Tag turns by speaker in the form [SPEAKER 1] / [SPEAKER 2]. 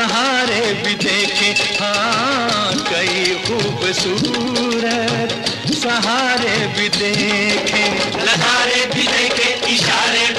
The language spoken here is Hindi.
[SPEAKER 1] सहारे भी देखे, हाँ कई खूबसूरत सहारे भी देखे,
[SPEAKER 2] नजारे भी देखे, इशारे